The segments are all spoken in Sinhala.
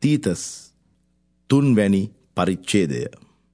තීතස් 3 වැනි පරිච්ඡේදය.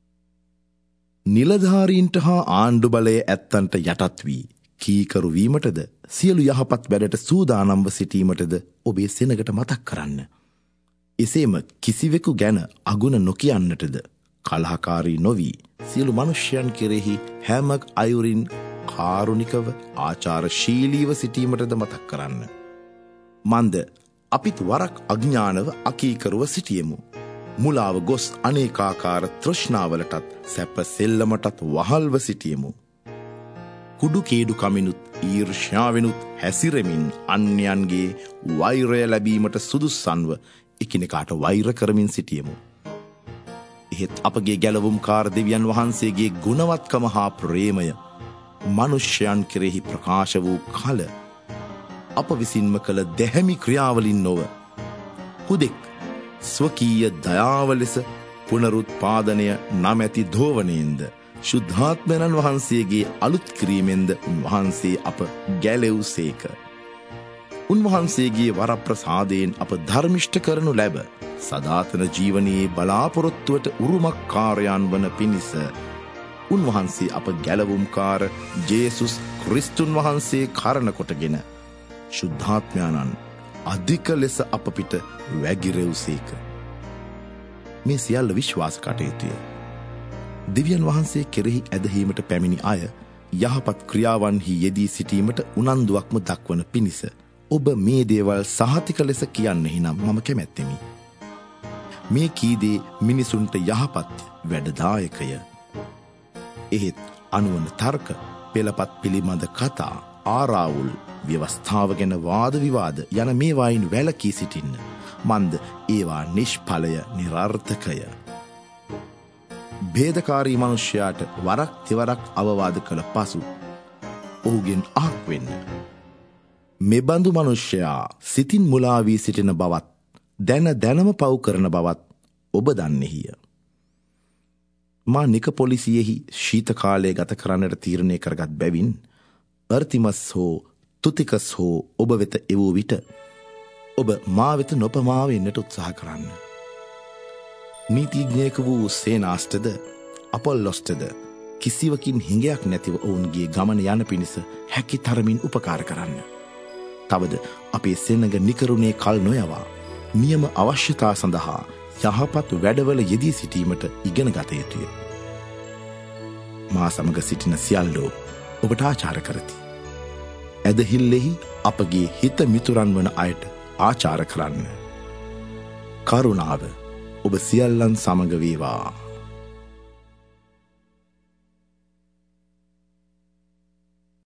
නිලධාරීන්ට හා ආණ්ඩු බලය ඇත්තන්ට යටත් වී කීකරු වීමටද සියලු යහපත් වැඩට සූදානම්ව සිටීමටද ඔබේ සෙනගට මතක් කරන්න. එසේම කිසිවෙකු ගැන අගුණ නොකියන්නටද කලහකාරී නොවී සියලු මනුෂ්‍යයන් කෙරෙහි හැම අයුරින් කාරුණිකව ආචාරශීලීව සිටීමටද මතක් කරන්න. මන්ද අපිත් වරක් අඥානව අකීකරුව සිටියෙමු. මුලාව ගොස් අනේකාකාර තෘෂ්ණාවලටත් සැප සෙල්ලමටත් වහල්ව සිටියෙමු. කුඩු කේඩු කමිනුත් ඊර්ෂ්‍යාවෙනුත් හැසිරෙමින් අන්‍යයන්ගේ වෛරය ලැබීමට සුදුස්සන්ව එකිනෙකාට වෛර කරමින් සිටියෙමු. එහෙත් අපගේ ගැලවුම්කාර දෙවියන් වහන්සේගේ ගුණවත්කම හා ප්‍රේමය මනුෂ්‍යයන් කෙරෙහි ප්‍රකාශ වූ කල අප විසින්ම කළ දැහැමි ක්‍රියාවලින් නොව හුදෙක් ස්වකීය දයාව ලෙස පුනරුත්පාදනය නමැති දෝවනයෙන්ද ශුද්ධාත්මයන් වහන්සේගේ අලුත් කිරීමෙන්ද උන්වහන්සේ අප ගැලෙව්සේක. උන්වහන්සේගේ වරප්‍රසාදයෙන් අප ධර්මිෂ්ඨ කරනු ලැබ සදාතන ජීවනයේ බලාපොරොත්තුවට උරුමකාරයන් වන පිණිස උන්වහන්සේ අප ගැලවුම්කාර ජේසුස් ක්‍රිස්තුන් වහන්සේ කරණ කොටගෙන ශුද්ධාත්මයන්න් අධික ලෙස අප පිට වැගිරෙව්සේක. මේ සියල්ල විශ්වාස කටයුතුය. දෙවියන් වහන්සේ කෙරෙහි ඇදහීමට පැමිණි අය යහපත් ක්‍රියාවන්හි යෙදී සිටීමට උනන්දුවක්ම දක්වන පිණිස ඔබ මේ දේවල් සහතික ලෙස කියන්නෙහි නම් මම කැමැත්තෙමි. මේ කීදේ මිනිසුන්ට යහපත් වැඩදායකය. එහෙත් අනුවන තර්ක, පෙළපත් පිළිබඳ කතා, ආරාවුල්, ව්‍යවස්ථාව ගැන වාද විවාද යන මේවායින් වැළකී සිටින්න. මන්ද ඒවා නිෂ්ඵලය, නිරර්ථකය. භේදකාරී මනුෂ්‍යයාට වරක් තෙවරක් අවවාද කළ පසු ඔහුගෙන් අහක් වෙන්න. මෙබඳු මනුෂ්‍යයා සිතින් මුලා වී සිටින බවත් දැනම පව් කරන බවත් ඔබ දන්නෙහිය. මා නිකපොලිසියෙහි ශීත කාලය ගත කරන්නට තීරණය කරගත් බැවින් අර්තිමස් හෝ තුතිකස් හෝ ඔබ වෙත එවූ විට ඔබ මා වෙත නොපමාව එන්නට උත්සාහ කරන්න. නීතිඥයෙක වූ සේනාස්ටද අපොල්ලොස්ටද කිසිවකින් හිඟයක් නැතිව ඔවුන්ගේ ගමන යන පිණිස හැකි තරමින් උපකාර කරන්න. තවද අපේ සෙනඟ නිකරුණේ කල් නොයවා නියම අවශ්‍යතා සඳහා යහපත් වැඩවල යෙදී සිටීමට ඉගෙන ගත යුතුය. මා සමග සිටින සියල්ලෝ ඔබට ආචාර කරති. ඇදහිල්ලෙහි අපගේ හිත මිතුරන් වන අයට ආචාර කරන්න. කරුණාව ඔබ සියල්ලන් සමග වේවා.